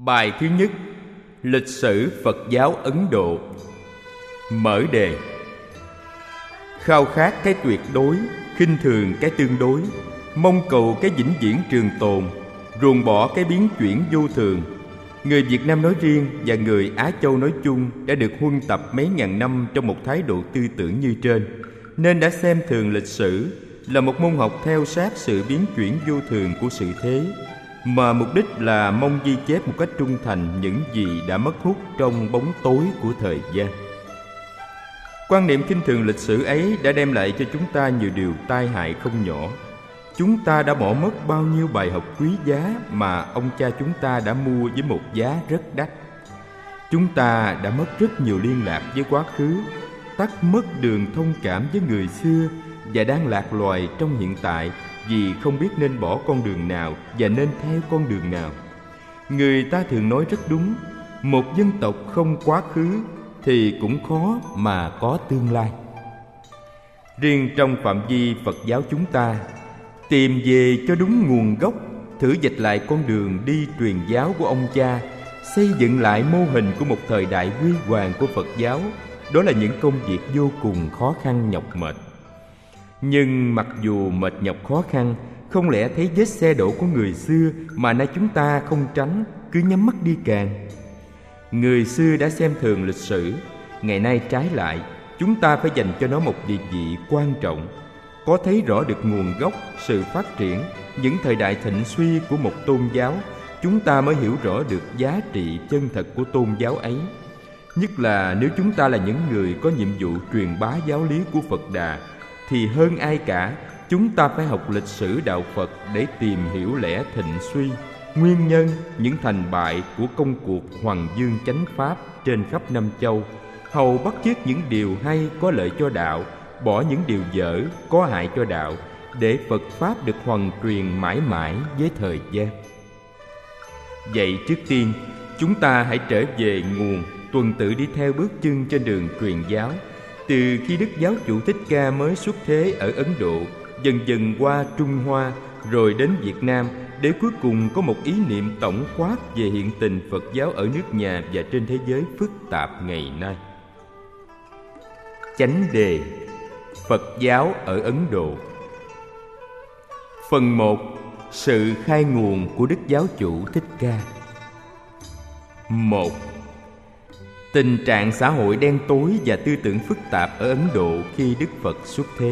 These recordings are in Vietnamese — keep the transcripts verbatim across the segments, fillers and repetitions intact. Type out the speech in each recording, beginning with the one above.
Bài thứ nhất: Lịch sử Phật giáo Ấn Độ. Mở đề: khao khát cái tuyệt đối, khinh thường cái tương đối, mong cầu cái vĩnh viễn trường tồn, ruồng bỏ cái biến chuyển vô thường. Người Việt Nam nói riêng và người Á Châu nói chung đã được huân tập mấy ngàn năm trong một thái độ tư tưởng như trên, nên đã xem thường lịch sử là một môn học theo sát sự biến chuyển vô thường của sự thế, mà mục đích là mong ghi chép một cách trung thành những gì đã mất hút trong bóng tối của thời gian. Quan niệm khinh thường lịch sử ấy đã đem lại cho chúng ta nhiều điều tai hại không nhỏ. Chúng ta đã bỏ mất bao nhiêu bài học quý giá mà ông cha chúng ta đã mua với một giá rất đắt. Chúng ta đã mất rất nhiều liên lạc với quá khứ, tắt mất đường thông cảm với người xưa và đang lạc loài trong hiện tại vì không biết nên bỏ con đường nào và nên theo con đường nào. Người ta thường nói rất đúng, một dân tộc không quá khứ thì cũng khó mà có tương lai. Riêng trong phạm vi Phật giáo chúng ta, tìm về cho đúng nguồn gốc, thử dịch lại con đường đi truyền giáo của ông cha, xây dựng lại mô hình của một thời đại huy hoàng của Phật giáo, đó là những công việc vô cùng khó khăn nhọc mệt. Nhưng mặc dù mệt nhọc khó khăn, không lẽ thấy vết xe đổ của người xưa mà nay chúng ta không tránh, cứ nhắm mắt đi càng. Người xưa đã xem thường lịch sử, ngày nay trái lại, chúng ta phải dành cho nó một địa vị quan trọng. Có thấy rõ được nguồn gốc, sự phát triển, những thời đại thịnh suy của một tôn giáo, chúng ta mới hiểu rõ được giá trị chân thật của tôn giáo ấy. Nhất là nếu chúng ta là những người có nhiệm vụ truyền bá giáo lý của Phật Đà, thì hơn ai cả, chúng ta phải học lịch sử đạo Phật để tìm hiểu lẽ thịnh suy, nguyên nhân, những thành bại của công cuộc Hoằng Dương chánh pháp trên khắp năm châu, hầu bắt chước những điều hay có lợi cho đạo, bỏ những điều dở có hại cho đạo, để Phật pháp được hoằng truyền mãi mãi với thời gian. Vậy trước tiên, chúng ta hãy trở về nguồn, tuần tự đi theo bước chân trên đường truyền giáo, từ khi Đức Giáo chủ Thích Ca mới xuất thế ở Ấn Độ, dần dần qua Trung Hoa, rồi đến Việt Nam, để cuối cùng có một ý niệm tổng quát về hiện tình Phật giáo ở nước nhà và trên thế giới phức tạp ngày nay. Chánh đề: Phật giáo ở Ấn Độ. Phần một: Sự khai nguồn của Đức Giáo chủ Thích Ca. một. Tình trạng xã hội đen tối và tư tưởng phức tạp ở Ấn Độ khi Đức Phật xuất thế.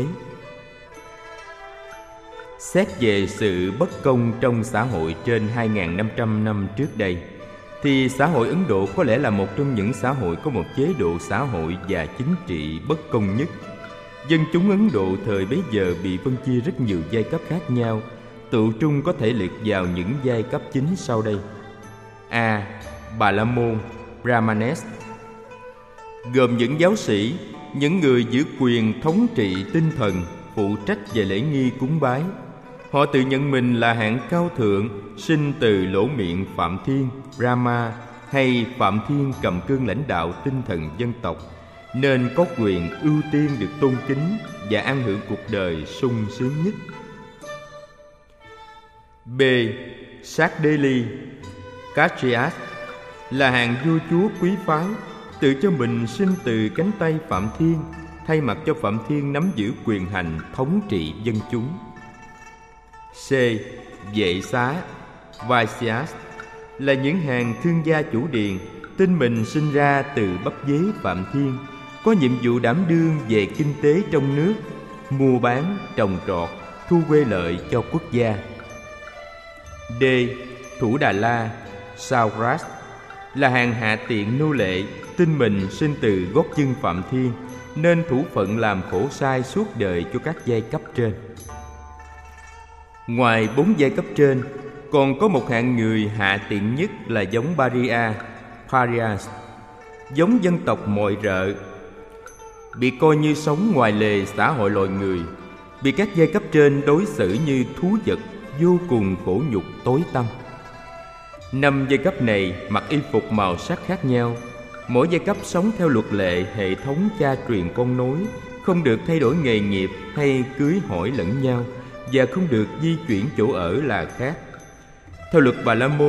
Xét về sự bất công trong xã hội trên hai nghìn năm trăm năm trước đây, thì xã hội Ấn Độ có lẽ là một trong những xã hội có một chế độ xã hội và chính trị bất công nhất. Dân chúng Ấn Độ thời bấy giờ bị phân chia rất nhiều giai cấp khác nhau, tụ trung có thể liệt vào những giai cấp chính sau đây. A. Bà la môn, Brahmanes, gồm những giáo sĩ, những người giữ quyền thống trị tinh thần, phụ trách về lễ nghi cúng bái. Họ tự nhận mình là hạng cao thượng, sinh từ lỗ miệng Phạm Thiên, Brahma, hay Phạm Thiên cầm cương lãnh đạo tinh thần dân tộc, nên có quyền ưu tiên được tôn kính và an hưởng cuộc đời sung sướng nhất. B. Sakdeli, Kshatriyas, là hàng vua chúa quý phái, tự cho mình sinh từ cánh tay Phạm Thiên, thay mặt cho Phạm Thiên nắm giữ quyền hành thống trị dân chúng. C. Vệ xá, Vaisyas, là những hàng thương gia chủ điền, tin mình sinh ra từ bắp dế Phạm Thiên, có nhiệm vụ đảm đương về kinh tế trong nước, mua bán, trồng trọt, thu quê lợi cho quốc gia. D. Thủ Đà La, Saurashtra, là hàng hạ tiện nô lệ, tin mình sinh từ gót chân Phạm Thiên, nên thủ phận làm khổ sai suốt đời cho các giai cấp trên. Ngoài bốn giai cấp trên, còn có một hạng người hạ tiện nhất là giống Paria, Parias, giống dân tộc mọi rợ, bị coi như sống ngoài lề xã hội loài người, bị các giai cấp trên đối xử như thú vật, vô cùng khổ nhục tối tăm. Năm giai cấp này mặc y phục màu sắc khác nhau, mỗi giai cấp sống theo luật lệ hệ thống cha truyền con nối, không được thay đổi nghề nghiệp hay cưới hỏi lẫn nhau, và không được di chuyển chỗ ở là khác. Theo luật Bà La Môn,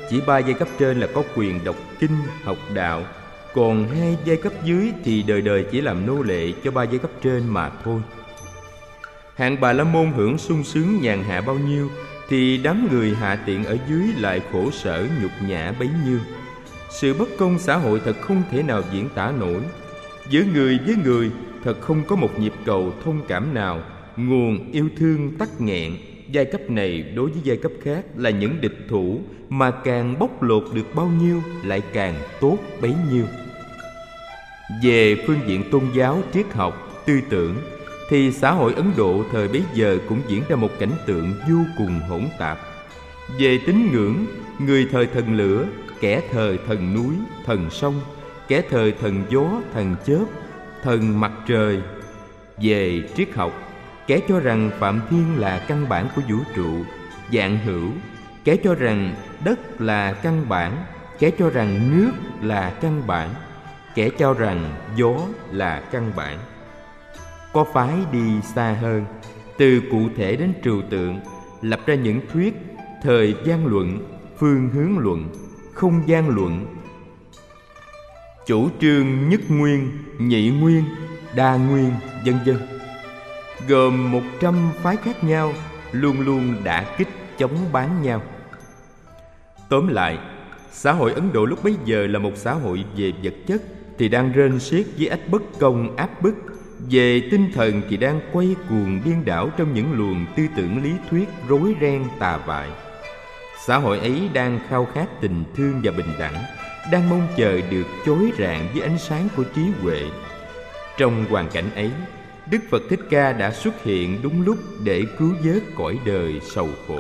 chỉ ba giai cấp trên là có quyền đọc kinh, học đạo, còn hai giai cấp dưới thì đời đời chỉ làm nô lệ cho ba giai cấp trên mà thôi. Hạng Bà La Môn hưởng sung sướng nhàn hạ bao nhiêu thì đám người hạ tiện ở dưới lại khổ sở nhục nhã bấy nhiêu. Sự bất công xã hội thật không thể nào diễn tả nổi. Giữa người với người thật không có một nhịp cầu thông cảm nào. Nguồn yêu thương tắc nghẹn. Giai cấp này đối với giai cấp khác là những địch thủ, mà càng bóc lột được bao nhiêu lại càng tốt bấy nhiêu. Về phương diện tôn giáo, triết học, tư tưởng thì xã hội Ấn Độ thời bấy giờ cũng diễn ra một cảnh tượng vô cùng hỗn tạp. Về tín ngưỡng, người thờ thần lửa, kẻ thờ thần núi, thần sông, kẻ thờ thần gió, thần chớp, thần mặt trời. Về triết học, kẻ cho rằng Phạm Thiên là căn bản của vũ trụ, vạn hữu, kẻ cho rằng đất là căn bản, kẻ cho rằng nước là căn bản, kẻ cho rằng gió là căn bản. Có phái đi xa hơn, từ cụ thể đến trừu tượng, lập ra những thuyết thời gian luận, phương hướng luận, không gian luận, chủ trương nhất nguyên, nhị nguyên, đa nguyên, vân vân, gồm một trăm phái khác nhau, luôn luôn đả kích chống bán nhau. Tóm lại, xã hội Ấn Độ lúc bấy giờ là một xã hội về vật chất thì đang rên xiết với ách bất công áp bức, về tinh thần thì đang quay cuồng điên đảo trong những luồng tư tưởng lý thuyết rối ren tà vại. Xã hội ấy đang khao khát tình thương và bình đẳng, đang mong chờ được chói rạng với ánh sáng của trí huệ. Trong hoàn cảnh ấy, Đức Phật Thích Ca đã xuất hiện đúng lúc để cứu vớt cõi đời sầu khổ.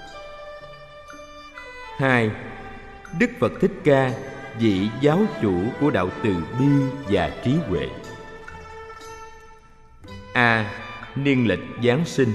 Hai. Đức Phật Thích Ca, vị giáo chủ của đạo từ bi và trí huệ. A. Niên lịch Giáng sinh.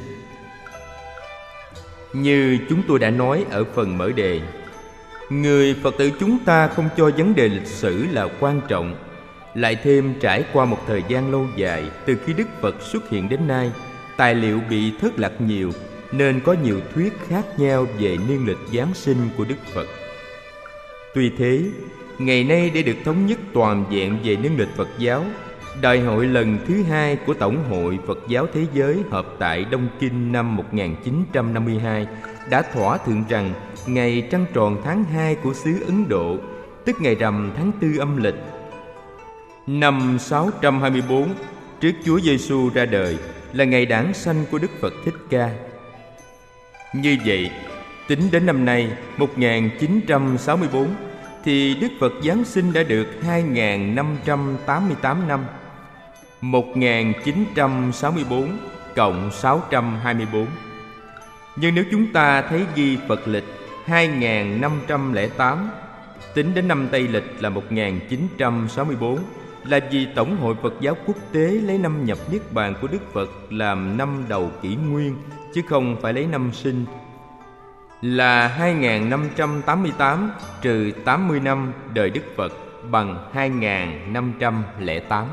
Như chúng tôi đã nói ở phần mở đề, người Phật tử chúng ta không cho vấn đề lịch sử là quan trọng. Lại thêm trải qua một thời gian lâu dài từ khi Đức Phật xuất hiện đến nay, tài liệu bị thất lạc nhiều, nên có nhiều thuyết khác nhau về niên lịch Giáng sinh của Đức Phật. Tuy thế, ngày nay để được thống nhất toàn vẹn về niên lịch Phật giáo, Đại hội lần thứ hai của Tổng hội Phật giáo Thế giới họp tại Đông Kinh năm một nghìn chín trăm năm mươi hai đã thỏa thuận rằng ngày trăng tròn tháng hai của xứ Ấn Độ, tức ngày rằm tháng tư âm lịch, năm sáu trăm hai mươi tư trước Chúa Giêsu ra đời, là ngày đản sanh của Đức Phật Thích Ca. Như vậy, tính đến năm nay một nghìn chín trăm sáu mươi tư thì Đức Phật Giáng sinh đã được hai nghìn năm trăm tám mươi tám năm. Một nghìn chín trăm sáu mươi tư cộng sáu trăm hai mươi tư. Nhưng nếu chúng ta thấy ghi Phật lịch hai nghìn năm trăm lẻ tám, tính đến năm Tây lịch là một nghìn chín trăm sáu mươi tư, là vì Tổng hội Phật giáo quốc tế lấy năm nhập Niết Bàn của Đức Phật làm năm đầu kỷ nguyên, chứ không phải lấy năm sinh, là hai nghìn năm trăm tám mươi tám trừ tám mươi năm đời Đức Phật bằng hai nghìn năm trăm lẻ tám.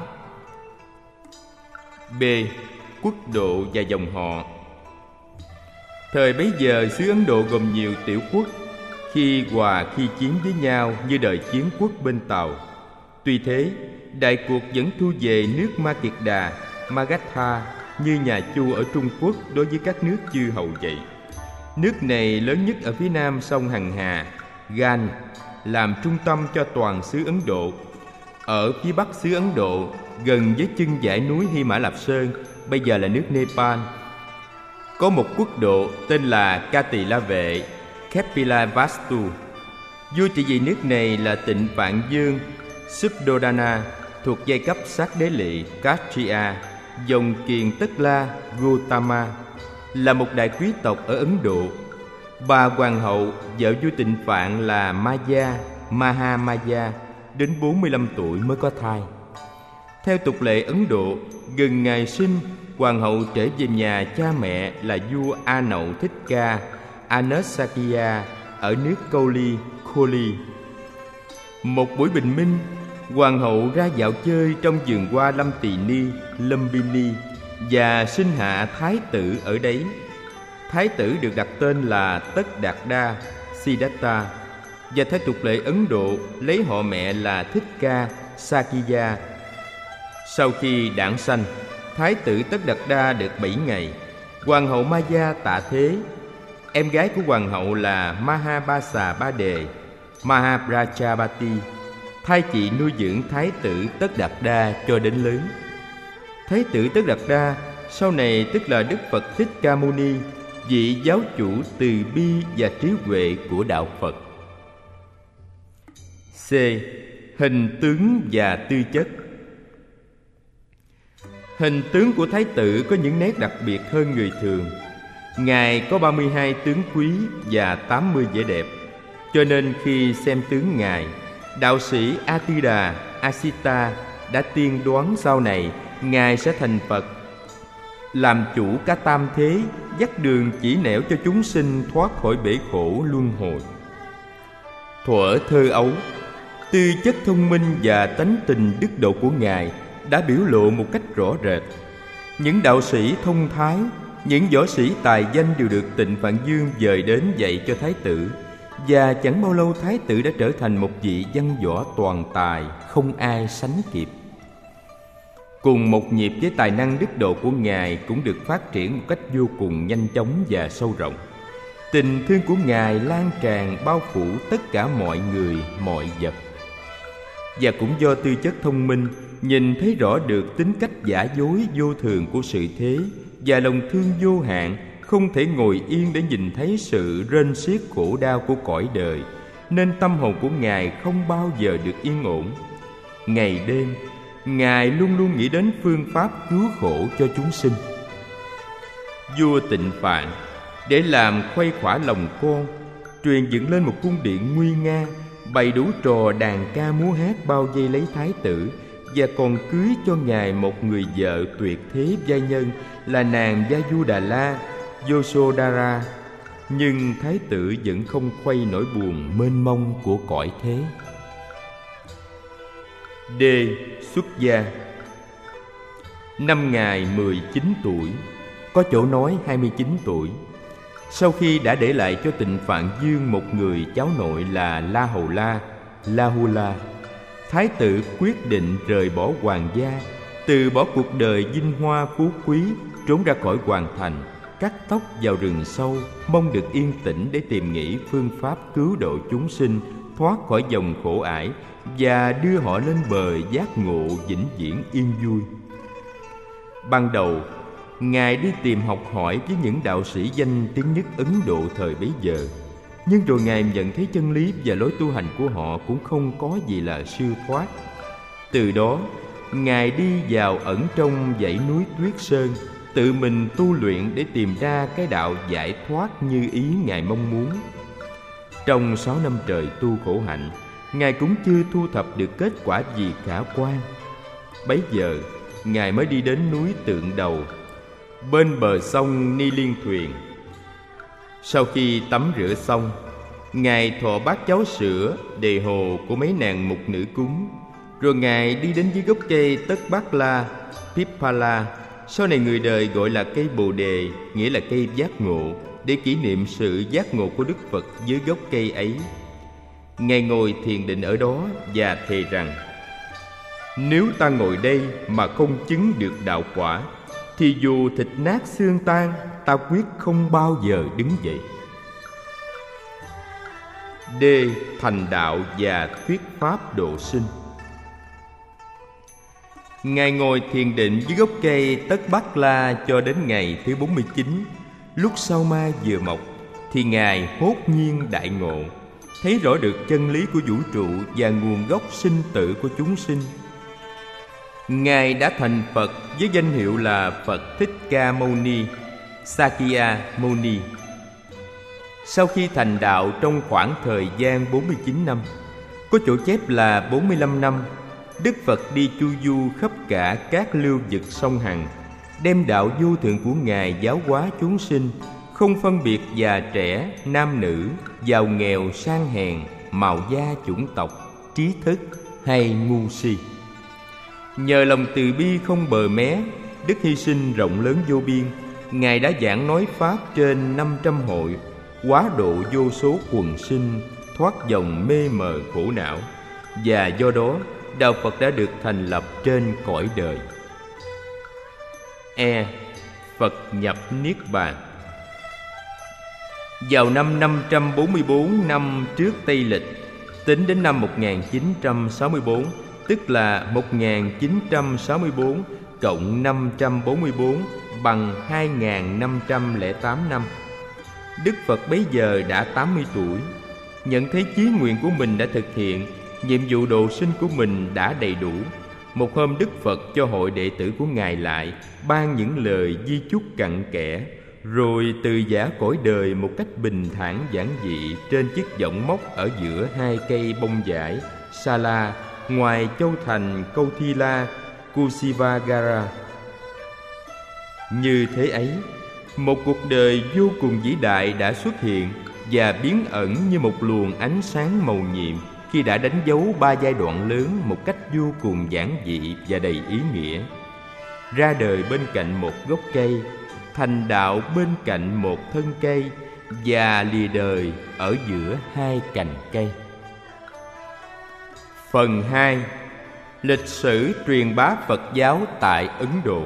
B. Quốc độ và dòng họ. Thời bấy giờ xứ Ấn Độ gồm nhiều tiểu quốc, khi hòa khi chiến với nhau như đời chiến quốc bên Tàu. Tuy thế, đại cuộc vẫn thu về nước Ma Kiệt Đà, Magadha như nhà Chu ở Trung Quốc đối với các nước chư hầu vậy. Nước này lớn nhất ở phía nam sông Hằng Hà, Gan, làm trung tâm cho toàn xứ Ấn Độ. Ở phía bắc xứ Ấn Độ, gần với chân dãy núi Hy Mã Lạp Sơn, bây giờ là nước Nepal, có một quốc độ tên là Ca Tỳ La Vệ, Kapilavastu. Vua trị vì nước này là Tịnh Vạn Dương Subdodana, thuộc giai cấp sát đế lỵ Kshatriya, dòng kiền Tất La Gautama, là một đại quý tộc ở Ấn Độ. Bà hoàng hậu, vợ vua Tịnh Phạn là Maya, Mahamaya, đến bốn mươi lăm tuổi mới có thai. Theo tục lệ Ấn Độ, gần ngày sinh, hoàng hậu trở về nhà cha mẹ là vua A Nậu Thích Ca Anasakya ở nước Cowli, Kholi. Một buổi bình minh, hoàng hậu ra dạo chơi trong vườn hoa Lâm Tỳ Ni, Lumbini, và sinh hạ thái tử ở đấy. Thái tử được đặt tên là Tất Đạt Đa, Siddhartha. và theo tục lệ Ấn Độ lấy họ mẹ là Thích Ca Sakya. Sau khi đản sanh, Thái tử Tất Đạt Đa được bảy ngày. Hoàng hậu Maya tạ thế. Em gái của hoàng hậu là Mahabasa Ba Đề Mahaprajapati, thay chị nuôi dưỡng Thái tử Tất Đạt Đa cho đến lớn. Thái tử Tất Đạt Đa sau này tức là Đức Phật Thích Ca Mâu Ni, vị giáo chủ từ bi và trí huệ của đạo Phật. C. Hình tướng và tư chất. Hình tướng của Thái tử có những nét đặc biệt hơn người thường. Ngài có ba mươi hai tướng quý và tám mươi vẻ đẹp, cho nên khi xem tướng Ngài, đạo sĩ Atida Asita đã tiên đoán sau này Ngài sẽ thành Phật, làm chủ cả tam thế, dắt đường chỉ nẻo cho chúng sinh thoát khỏi bể khổ luân hồi. Thuở thơ ấu, tư chất thông minh và tánh tình đức độ của Ngài đã biểu lộ một cách rõ rệt. Những đạo sĩ thông thái, những võ sĩ tài danh đều được Tịnh Phạn Dương dời đến dạy cho Thái tử, và chẳng bao lâu Thái tử đã trở thành một vị văn võ toàn tài, không ai sánh kịp. Cùng một nhịp với tài năng đức độ của Ngài cũng được phát triển một cách vô cùng nhanh chóng và sâu rộng. Tình thương của Ngài lan tràn bao phủ tất cả mọi người, mọi vật. Và cũng do tư chất thông minh, nhìn thấy rõ được tính cách giả dối vô thường của sự thế và lòng thương vô hạn, không thể ngồi yên để nhìn thấy sự rên xiết khổ đau của cõi đời, nên tâm hồn của Ngài không bao giờ được yên ổn. Ngày đêm, Ngài luôn luôn nghĩ đến phương pháp cứu khổ cho chúng sinh. Vua Tịnh Phạn để làm khuây khỏa lòng con, truyền dựng lên một cung điện nguy nga, bày đủ trò đàn ca múa hát bao vây lấy Thái tử, và còn cưới cho Ngài một người vợ tuyệt thế giai nhân là nàng Yajudala Yasodhara. Nhưng Thái tử vẫn không khuây nỗi buồn mênh mông của cõi thế. D. Xuất gia. Năm Ngài mười chín tuổi, có chỗ nói hai mươi chín tuổi. Sau khi đã để lại cho Tịnh Phạn Dương một người cháu nội là La Hầu La, Lahula, Thái tử quyết định rời bỏ hoàng gia, từ bỏ cuộc đời vinh hoa phú quý, trốn ra khỏi hoàng thành, cắt tóc vào rừng sâu, mong được yên tĩnh để tìm nghĩ phương pháp cứu độ chúng sinh thoát khỏi dòng khổ ải và đưa họ lên bờ giác ngộ vĩnh viễn yên vui. Ban đầu, Ngài đi tìm học hỏi với những đạo sĩ danh tiếng nhất Ấn Độ thời bấy giờ. Nhưng rồi Ngài nhận thấy chân lý và lối tu hành của họ cũng không có gì là siêu thoát. Từ đó, Ngài đi vào ẩn trong dãy núi Tuyết Sơn, tự mình tu luyện để tìm ra cái đạo giải thoát như ý Ngài mong muốn. Trong sáu năm trời tu khổ hạnh, Ngài cũng chưa thu thập được kết quả gì khả quan. Bấy giờ, Ngài mới đi đến núi Tượng Đầu, bên bờ sông Ni Liên Thuyền. Sau khi tắm rửa xong, Ngài thọ bát cháo sữa, đề hồ của mấy nàng mục nữ cúng. Rồi Ngài đi đến dưới gốc cây Tất Bát La, Pipala, sau này người đời gọi là cây Bồ Đề, nghĩa là cây giác ngộ, để kỷ niệm sự giác ngộ của Đức Phật dưới gốc cây ấy. Ngài ngồi thiền định ở đó và thề rằng: nếu ta ngồi đây mà không chứng được đạo quả, thì dù thịt nát xương tan, ta quyết không bao giờ đứng dậy. D. Thành đạo và thuyết pháp độ sinh. Ngài ngồi thiền định dưới gốc cây Tất Bát La cho đến ngày thứ bốn mươi chín. Lúc sao mai vừa mọc, thì Ngài hốt nhiên đại ngộ, thấy rõ được chân lý của vũ trụ và nguồn gốc sinh tử của chúng sinh. Ngài đã thành Phật với danh hiệu là Phật Thích Ca Mâu Ni, Sakya Mâu Ni. Sau khi thành đạo trong khoảng thời gian bốn mươi chín năm, có chỗ chép là bốn mươi lăm năm, Đức Phật đi chu du khắp cả các lưu vực sông Hằng, đem đạo vô thượng của Ngài giáo hóa chúng sinh, không phân biệt già trẻ, nam nữ, giàu nghèo, sang hèn, màu da, chủng tộc, trí thức hay ngu si. Nhờ lòng từ bi không bờ mé, đức hy sinh rộng lớn vô biên, Ngài đã giảng nói pháp trên năm trăm hội, hóa độ vô số quần sinh, thoát dòng mê mờ khổ não, và do đó đạo Phật đã được thành lập trên cõi đời. E. Phật nhập Niết Bàn. Vào năm năm trăm bốn mươi bốn năm trước Tây Lịch, tính đến năm một nghìn chín trăm sáu mươi bốn, tức là một nghìn chín trăm sáu mươi bốn cộng năm trăm bốn mươi bốn bằng hai nghìn năm trăm lẻ tám năm. Đức Phật bấy giờ đã tám mươi tuổi. Nhận thấy chí nguyện của mình đã thực hiện, nhiệm vụ độ sinh của mình đã đầy đủ. Một hôm Đức Phật cho hội đệ tử của Ngài lại ban những lời di chúc cặn kẽ, rồi từ giả cõi đời một cách bình thản giản dị trên chiếc võng móc ở giữa hai cây bông vải Sala ngoài châu thành Câu Thi La, Kusivagara. Như thế ấy, một cuộc đời vô cùng vĩ đại đã xuất hiện và biến ẩn như một luồng ánh sáng màu nhiệm khi đã đánh dấu ba giai đoạn lớn một cách vô cùng giản dị và đầy ý nghĩa. Ra đời bên cạnh một gốc cây, thành đạo bên cạnh một thân cây, và lìa đời ở giữa hai cành cây. Phần hai. Lịch sử truyền bá Phật giáo tại Ấn Độ.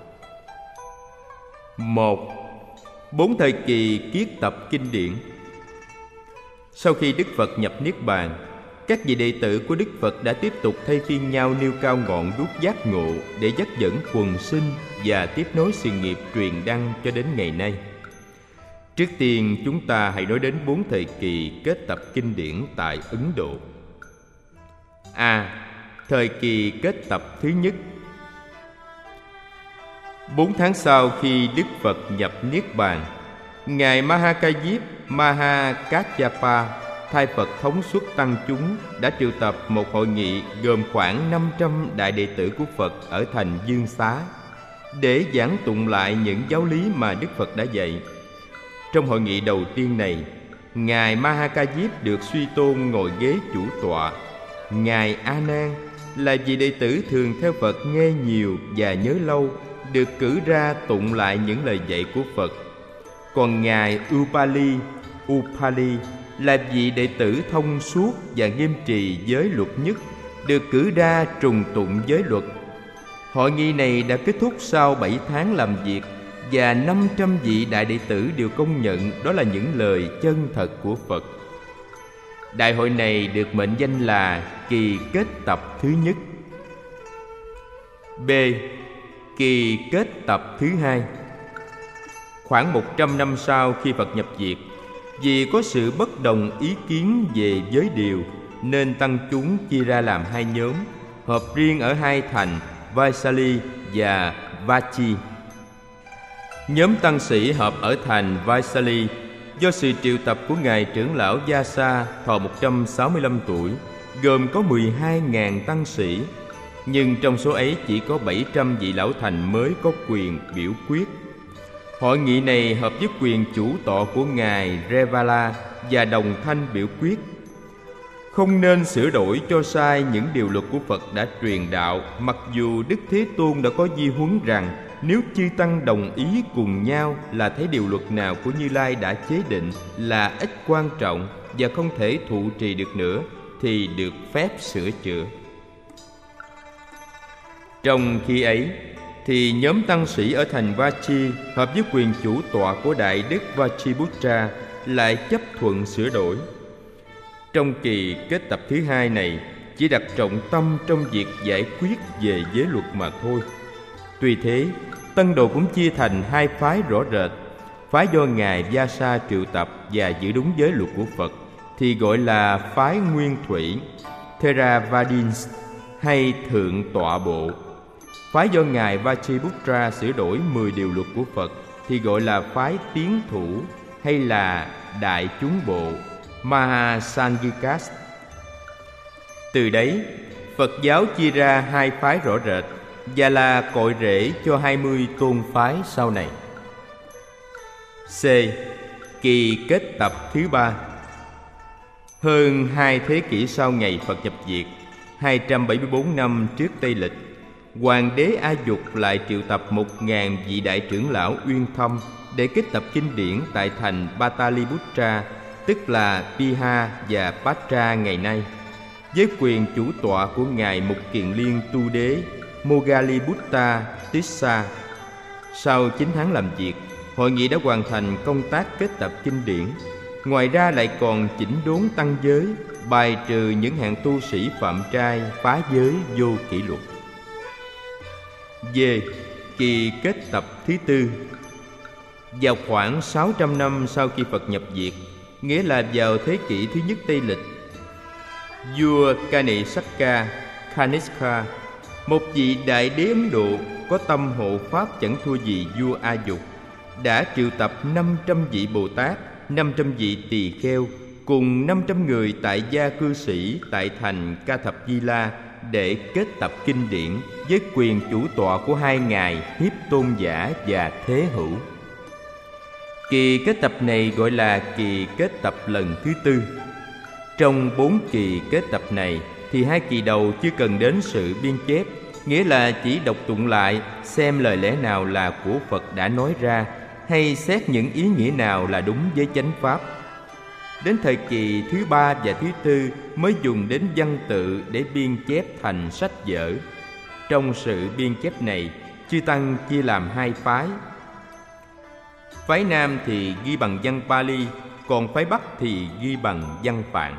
Một. Bốn thời kỳ kiết tập kinh điển. Sau khi Đức Phật nhập Niết Bàn, các vị đệ tử của Đức Phật đã tiếp tục thay phiên nhau nêu cao ngọn đuốc giác ngộ để dắt dẫn quần sinh và tiếp nối sự nghiệp truyền đăng cho đến ngày nay. Trước tiên, chúng ta hãy nói đến bốn thời kỳ kết tập kinh điển tại Ấn Độ. A. Thời kỳ kết tập thứ nhất. Bốn tháng sau khi Đức Phật nhập Niết Bàn, Ngài Mahakayip Mahakaccapa, thay Phật thống suất tăng chúng, đã triệu tập một hội nghị gồm khoảng năm trăm đại đệ tử của Phật ở thành Dương Xá để giảng tụng lại những giáo lý mà Đức Phật đã dạy. Trong hội nghị đầu tiên này, Ngài Mahakayip được suy tôn ngồi ghế chủ tọa. Ngài A Nan là vị đệ tử thường theo Phật nghe nhiều và nhớ lâu, được cử ra tụng lại những lời dạy của Phật. Còn Ngài Upali Upali là vị đệ tử thông suốt và nghiêm trì giới luật nhất, được cử ra trùng tụng giới luật. Hội nghị này đã kết thúc sau bảy tháng làm việc, và năm trăm vị đại đệ tử đều công nhận đó là những lời chân thật của Phật. Đại hội này được mệnh danh là kỳ kết tập thứ nhất. B. Kỳ kết tập thứ hai. Khoảng một trăm năm sau khi Phật nhập diệt, vì có sự bất đồng ý kiến về giới điều, nên tăng chúng chia ra làm hai nhóm, họp riêng ở hai thành Vaisali và Vachi. Nhóm tăng sĩ họp ở thành Vaisali do sự triệu tập của Ngài trưởng lão Vyasa thọ một trăm sáu mươi lăm tuổi, gồm có mười hai nghìn tăng sĩ. Nhưng trong số ấy chỉ có bảy trăm vị lão thành mới có quyền biểu quyết. Hội nghị này hợp với quyền chủ tọa của Ngài Revala và đồng thanh biểu quyết: không nên sửa đổi cho sai những điều luật của Phật đã truyền đạo, mặc dù Đức Thế Tôn đã có di huấn rằng nếu chư tăng đồng ý cùng nhau là thấy điều luật nào của Như Lai đã chế định là ít quan trọng và không thể thụ trì được nữa, thì được phép sửa chữa. Trong khi ấy, thì nhóm tăng sĩ ở thành Vachi hợp với quyền chủ tọa của Đại Đức Vachiputra lại chấp thuận sửa đổi. Trong kỳ kết tập thứ hai này, chỉ đặt trọng tâm trong việc giải quyết về giới luật mà thôi. Tuy thế, Tân Đồ cũng chia thành hai phái rõ rệt. Phái do Ngài Vyasa triệu tập và giữ đúng giới luật của Phật thì gọi là phái Nguyên Thủy, Theravadins hay Thượng Tọa Bộ. Phái do Ngài Vachiputra sửa đổi mười điều luật của Phật thì gọi là phái Tiến Thủ hay là Đại Chúng Bộ, Mahasangikas. Từ đấy, Phật giáo chia ra hai phái rõ rệt và là cội rễ cho hai mươi tôn phái sau này. C. Kỳ kết tập thứ ba. Hơn hai thế kỷ sau ngày Phật nhập diệt, hai trăm bảy mươi bốn năm trước Tây Lịch, Hoàng đế A Dục lại triệu tập một ngàn vị đại trưởng lão uyên thâm để kết tập kinh điển tại thành Pataliputra tức là Piha và Patra ngày nay, với quyền chủ tọa của Ngài Mục Kiền Liên Tu Đế Moggallibutta Tissa. Sau chín tháng làm việc, hội nghị đã hoàn thành công tác kết tập kinh điển. Ngoài ra lại còn chỉnh đốn tăng giới, bài trừ những hạng tu sĩ phạm trai phá giới vô kỷ luật. D. Kỳ kết tập thứ tư. Vào khoảng sáu trăm năm sau khi Phật nhập diệt, nghĩa là vào thế kỷ thứ nhất Tây Lịch, vua Kanishaka Kanishka, một vị đại đế Ấn Độ có tâm hộ pháp chẳng thua gì vua A Dục, đã triệu tập năm trăm vị Bồ Tát, năm trăm vị tỳ kheo cùng năm trăm người tại gia cư sĩ tại thành Ca Thập Di La để kết tập kinh điển với quyền chủ tọa của hai ngài Hiếp Tôn Giả và Thế Hữu. Kỳ kết tập này gọi là kỳ kết tập lần thứ tư. Trong bốn kỳ kết tập này thì hai kỳ đầu chưa cần đến sự biên chép, nghĩa là chỉ đọc tụng lại xem lời lẽ nào là của Phật đã nói ra, hay xét những ý nghĩa nào là đúng với chánh pháp. Đến thời kỳ thứ ba và thứ tư mới dùng đến văn tự để biên chép thành sách vở. Trong sự biên chép này, chư tăng chia làm hai phái. Phái Nam thì ghi bằng văn Pali, còn phái Bắc thì ghi bằng văn Phạn.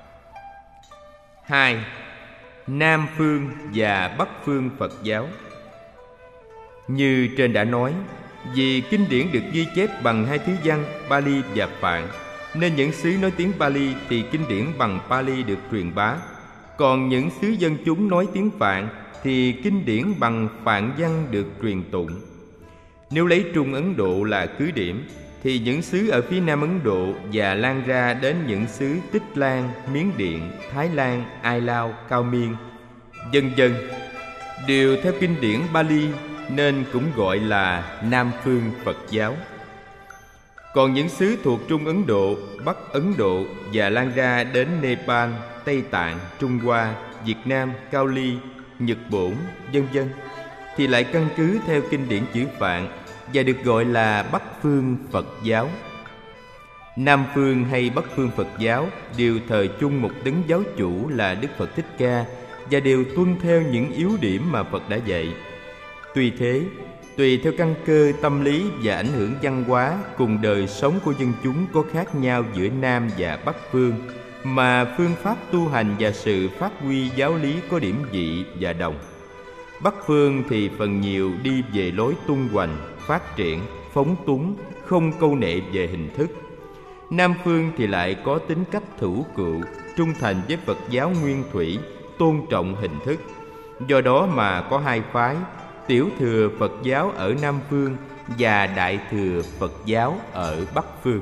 Hai. Nam phương và Bắc phương Phật giáo. Như trên đã nói, vì kinh điển được ghi chép bằng hai thứ văn Pali và Phạn, nên những xứ nói tiếng Pali thì kinh điển bằng Pali được truyền bá. Còn những xứ dân chúng nói tiếng Phạn thì kinh điển bằng Phạn văn được truyền tụng. Nếu lấy Trung Ấn Độ là cứ điểm, thì những xứ ở phía Nam Ấn Độ và lan ra đến những xứ Tích Lan, Miến Điện, Thái Lan, Ai Lao, Cao Miên, vân vân đều theo kinh điển Pali, nên cũng gọi là Nam phương Phật giáo. Còn những xứ thuộc Trung Ấn Độ, Bắc Ấn Độ và lan ra đến Nepal, Tây Tạng, Trung Hoa, Việt Nam, Cao Ly, Nhật Bổn, vân vân thì lại căn cứ theo kinh điển chữ Phạn và được gọi là Bắc phương Phật giáo. Nam phương hay Bắc phương Phật giáo đều thờ chung một đấng giáo chủ là Đức Phật Thích Ca và đều tuân theo những yếu điểm mà Phật đã dạy. Tuy thế, tùy theo căn cơ tâm lý và ảnh hưởng văn hóa cùng đời sống của dân chúng có khác nhau giữa Nam và Bắc phương, mà phương pháp tu hành và sự phát huy giáo lý có điểm dị và đồng. Bắc phương thì phần nhiều đi về lối tung hoành, phát triển, phóng túng, không câu nệ về hình thức. Nam phương thì lại có tính cách thủ cựu, trung thành với Phật giáo nguyên thủy, tôn trọng hình thức. Do đó mà có hai phái, Tiểu thừa Phật giáo ở Nam phương và Đại thừa Phật giáo ở Bắc phương.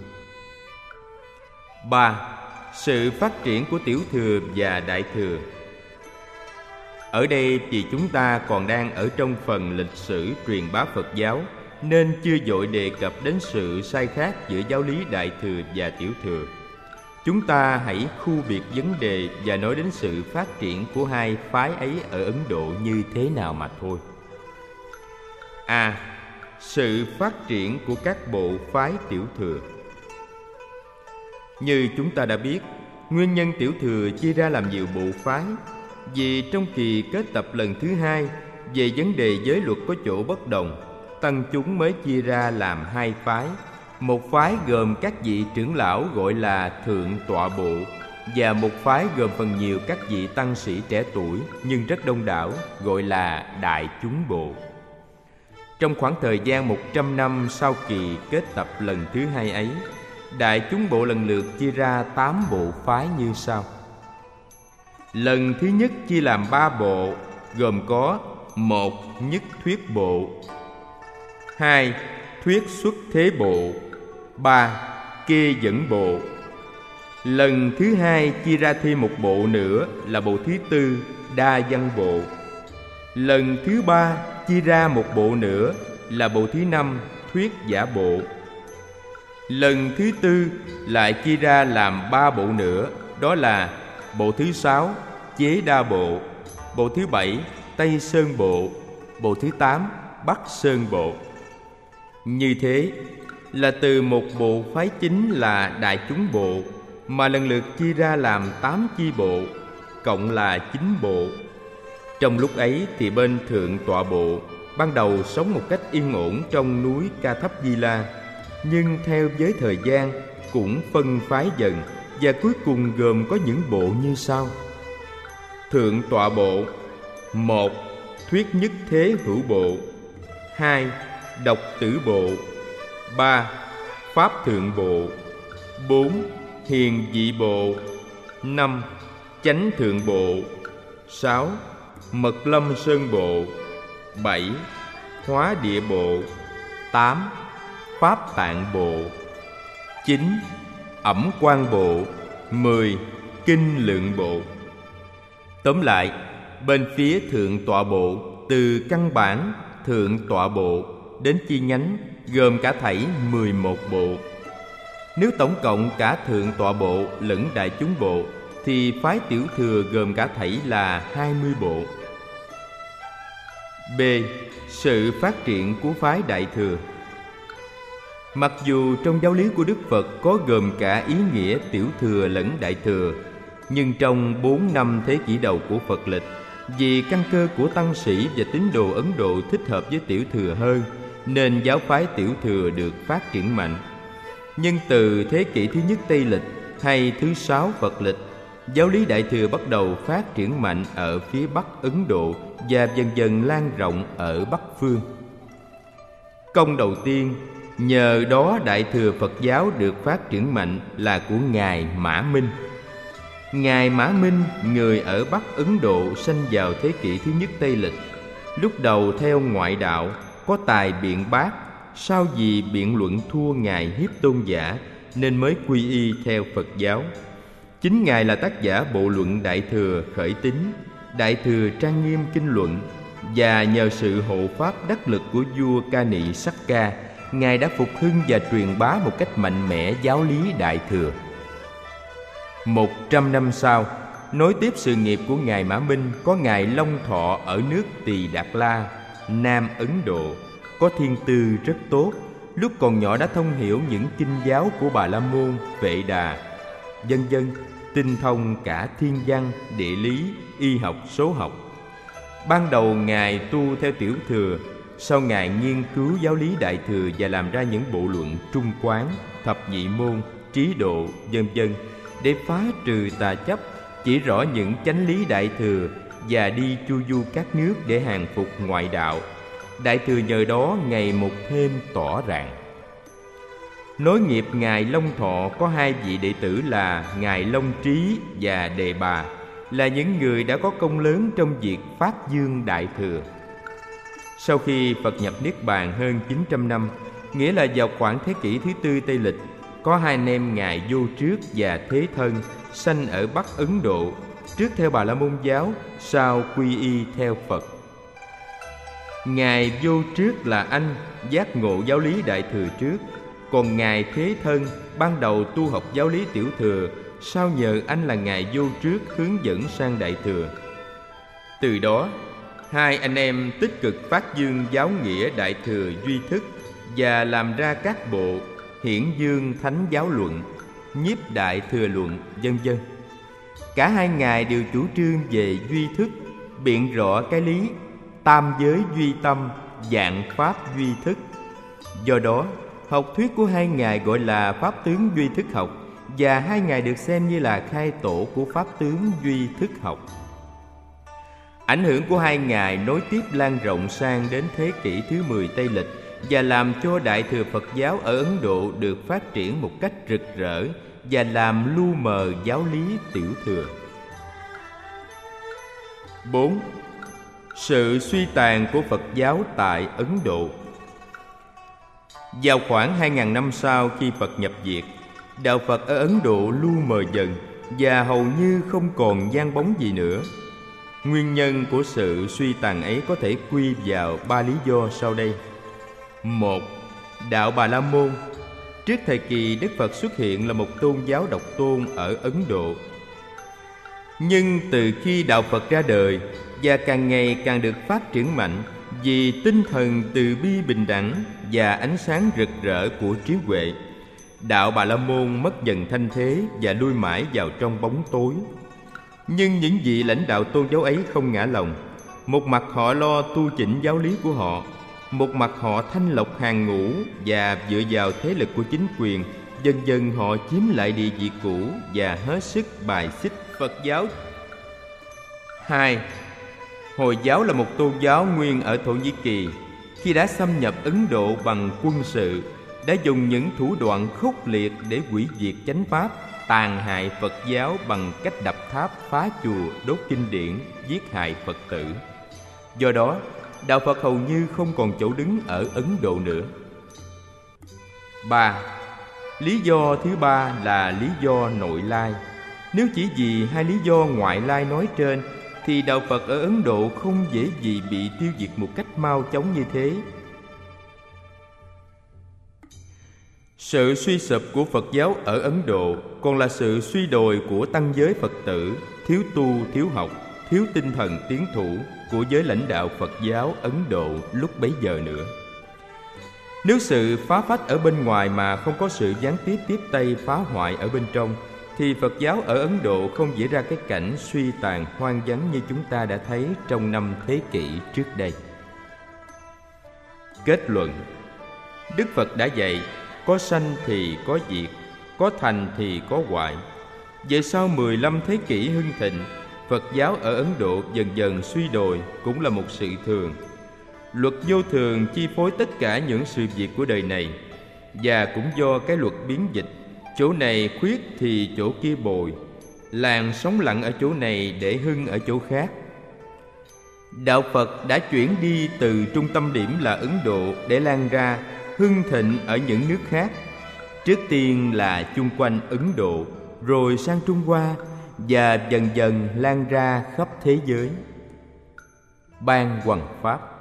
Ba. Sự phát triển của Tiểu thừa và Đại thừa. Ở đây vì chúng ta còn đang ở trong phần lịch sử truyền bá Phật giáo, nên chưa vội đề cập đến sự sai khác giữa giáo lý Đại thừa và Tiểu thừa. Chúng ta hãy khu biệt vấn đề và nói đến sự phát triển của hai phái ấy ở Ấn Độ như thế nào mà thôi. A. Sự phát triển của các bộ phái Tiểu thừa. Như chúng ta đã biết, nguyên nhân Tiểu thừa chia ra làm nhiều bộ phái, vì trong kỳ kết tập lần thứ hai về vấn đề giới luật có chỗ bất đồng, tăng chúng mới chia ra làm hai phái. Một phái gồm các vị trưởng lão gọi là Thượng Tọa Bộ, và một phái gồm phần nhiều các vị tăng sĩ trẻ tuổi nhưng rất đông đảo gọi là Đại chúng Bộ. Trong khoảng thời gian một trăm năm sau kỳ kết tập lần thứ hai ấy, Đại chúng Bộ lần lượt chia ra tám bộ phái như sau. Lần thứ nhất chia làm ba bộ, gồm có: một. Nhất thuyết bộ, hai. Thuyết xuất thế bộ, ba. Kê dẫn bộ. Lần thứ hai chia ra thêm một bộ nữa là bộ thứ tư, đa văn bộ. Lần thứ ba chia ra một bộ nữa là bộ thứ năm, thuyết giả bộ. Lần thứ tư lại chia ra làm ba bộ nữa, đó là bộ thứ sáu, chế đa bộ, bộ thứ bảy, Tây Sơn bộ, bộ thứ tám, Bắc Sơn bộ. Như thế, là từ một bộ phái chính là Đại Chúng Bộ mà lần lượt chia ra làm tám chi bộ, cộng là chín bộ. Trong lúc ấy thì bên Thượng Tọa Bộ ban đầu sống một cách yên ổn trong núi Ca Thấp Di La, nhưng theo với thời gian cũng phân phái dần, và cuối cùng gồm có những bộ như sau: Thượng Tọa Bộ. Một. Thuyết Nhất Thế Hữu Bộ. Hai. Độc Tử Bộ. Ba. Pháp Thượng Bộ. Bốn. Hiền Dị Bộ. Năm. Chánh Thượng Bộ. Sáu. Mật Lâm Sơn Bộ. Bảy. Hóa Địa Bộ. Tám. Pháp Tạng Bộ. Chín. Ẩm Quang Bộ. Mười. Kinh Lượng Bộ. Tóm lại, bên phía Thượng Tọa Bộ, từ căn bản Thượng Tọa Bộ đến chi nhánh gồm cả thảy mười một bộ. Nếu tổng cộng cả Thượng Tọa Bộ lẫn Đại Chúng Bộ thì phái Tiểu Thừa gồm cả thảy là hai mươi bộ. B. Sự phát triển của phái Đại Thừa. Mặc dù trong giáo lý của Đức Phật có gồm cả ý nghĩa Tiểu Thừa lẫn Đại Thừa, nhưng trong bốn năm thế kỷ đầu của Phật lịch, vì căn cơ của tăng sĩ và tín đồ Ấn Độ thích hợp với Tiểu Thừa hơn, nên giáo phái Tiểu Thừa được phát triển mạnh. Nhưng từ thế kỷ thứ nhất Tây lịch hay thứ sáu Phật lịch, giáo lý Đại Thừa bắt đầu phát triển mạnh ở phía Bắc Ấn Độ và dần dần lan rộng ở Bắc Phương. Công đầu tiên nhờ đó Đại Thừa Phật giáo được phát triển mạnh là của Ngài Mã Minh. Ngài Mã Minh, người ở Bắc Ấn Độ, sanh vào thế kỷ thứ nhất Tây lịch. Lúc đầu theo ngoại đạo, có tài biện bác, sau vì biện luận thua Ngài Hiếp Tôn Giả nên mới quy y theo Phật giáo. Chính Ngài là tác giả bộ luận Đại Thừa Khởi Tín, Đại Thừa Trang Nghiêm Kinh Luận, và nhờ sự hộ pháp đắc lực của vua Ca Nị Sắc Ca, Ngài đã phục hưng và truyền bá một cách mạnh mẽ giáo lý Đại Thừa. Một trăm năm sau, nối tiếp sự nghiệp của Ngài Mã Minh có Ngài Long Thọ ở nước Tỳ Đạt La, Nam Ấn Độ, có thiên tư rất tốt. Lúc còn nhỏ đã thông hiểu những kinh giáo của Bà La Môn, Vệ Đà, vân vân, tinh thông cả thiên văn, địa lý, y học, số học. Ban đầu Ngài tu theo Tiểu Thừa, sau Ngài nghiên cứu giáo lý Đại Thừa và làm ra những bộ luận Trung Quán, Thập Nhị Môn, Trí Độ, vân vân, để phá trừ tà chấp, chỉ rõ những chánh lý Đại Thừa và đi chu du các nước để hàng phục ngoại đạo. Đại Thừa nhờ đó ngày một thêm tỏ rạng. Nối nghiệp Ngài Long Thọ có hai vị đệ tử là Ngài Long Trí và Đề Bà, là những người đã có công lớn trong việc phát dương Đại Thừa. Sau khi Phật nhập Niết Bàn hơn chín trăm năm, nghĩa là vào khoảng thế kỷ thứ tư Tây lịch, có hai anh em Ngài Vô Trước và Thế Thân sanh ở Bắc Ấn Độ, trước theo Bà La Môn giáo, sau quy y theo Phật. Ngài Vô Trước là anh giác ngộ giáo lý Đại Thừa trước, còn Ngài Thế Thân ban đầu tu học giáo lý Tiểu Thừa, sau nhờ anh là Ngài Vô Trước hướng dẫn sang Đại Thừa. Từ đó, hai anh em tích cực phát dương giáo nghĩa Đại Thừa duy thức và làm ra các bộ Hiển Dương Thánh Giáo Luận, Nhiếp Đại Thừa Luận, vân vân. Cả hai ngài đều chủ trương về duy thức, biện rõ cái lý tam giới duy tâm, vạn pháp duy thức. Do đó, học thuyết của hai ngài gọi là pháp tướng duy thức học, và hai ngài được xem như là khai tổ của pháp tướng duy thức học. Ảnh hưởng của hai ngài nối tiếp lan rộng sang đến thế kỷ thứ mười Tây lịch và làm cho Đại Thừa Phật giáo ở Ấn Độ được phát triển một cách rực rỡ và làm lu mờ giáo lý Tiểu Thừa. Bốn. Sự suy tàn của Phật giáo tại Ấn Độ. Vào khoảng hai nghìn năm sau khi Phật nhập Việt, đạo Phật ở Ấn Độ lu mờ dần và hầu như không còn vang bóng gì nữa. Nguyên nhân của sự suy tàn ấy có thể quy vào ba lý do sau đây. Một. Đạo Bà La Môn. Trước thời kỳ Đức Phật xuất hiện là một tôn giáo độc tôn ở Ấn Độ. Nhưng từ khi đạo Phật ra đời và càng ngày càng được phát triển mạnh, vì tinh thần từ bi bình đẳng và ánh sáng rực rỡ của trí huệ, đạo Bà La Môn mất dần thanh thế và lui mãi vào trong bóng tối. Nhưng những vị lãnh đạo tôn giáo ấy không ngã lòng. Một mặt họ lo tu chỉnh giáo lý của họ, một mặt họ thanh lọc hàng ngũ và dựa vào thế lực của chính quyền, dần dần họ chiếm lại địa vị cũ và hết sức bài xích Phật giáo. Hai, Hồi giáo là một tôn giáo nguyên ở Thổ Nhĩ Kỳ. Khi đã xâm nhập Ấn Độ bằng quân sự, đã dùng những thủ đoạn khốc liệt để hủy diệt chánh pháp, tàn hại Phật giáo bằng cách đập tháp, phá chùa, đốt kinh điển, giết hại Phật tử. Do đó, đạo Phật hầu như không còn chỗ đứng ở Ấn Độ nữa. Ba. Lý do thứ ba là lý do nội lai. Nếu chỉ vì hai lý do ngoại lai nói trên, thì đạo Phật ở Ấn Độ không dễ gì bị tiêu diệt một cách mau chóng như thế. Sự suy sụp của Phật giáo ở Ấn Độ còn là sự suy đồi của tăng giới Phật tử, thiếu tu, thiếu học, thiếu tinh thần tiến thủ của giới lãnh đạo Phật giáo Ấn Độ lúc bấy giờ nữa. Nếu sự phá phách ở bên ngoài mà không có sự gián tiếp tiếp tay phá hoại ở bên trong, thì Phật giáo ở Ấn Độ không diễn ra cái cảnh suy tàn hoang vắng như chúng ta đã thấy trong năm thế kỷ trước đây. Kết luận: Đức Phật đã dạy, có sanh thì có diệt, có thành thì có hoại. Về sau mười lăm thế kỷ hưng thịnh, Phật giáo ở Ấn Độ dần dần suy đồi cũng là một sự thường. Luật vô thường chi phối tất cả những sự việc của đời này, và cũng do cái luật biến dịch, chỗ này khuyết thì chỗ kia bồi, làng sống lặng ở chỗ này để hưng ở chỗ khác. Đạo Phật đã chuyển đi từ trung tâm điểm là Ấn Độ để lan ra hưng thịnh ở những nước khác. Trước tiên là chung quanh Ấn Độ, rồi sang Trung Hoa, và dần dần lan ra khắp thế giới. Ban hoằng pháp.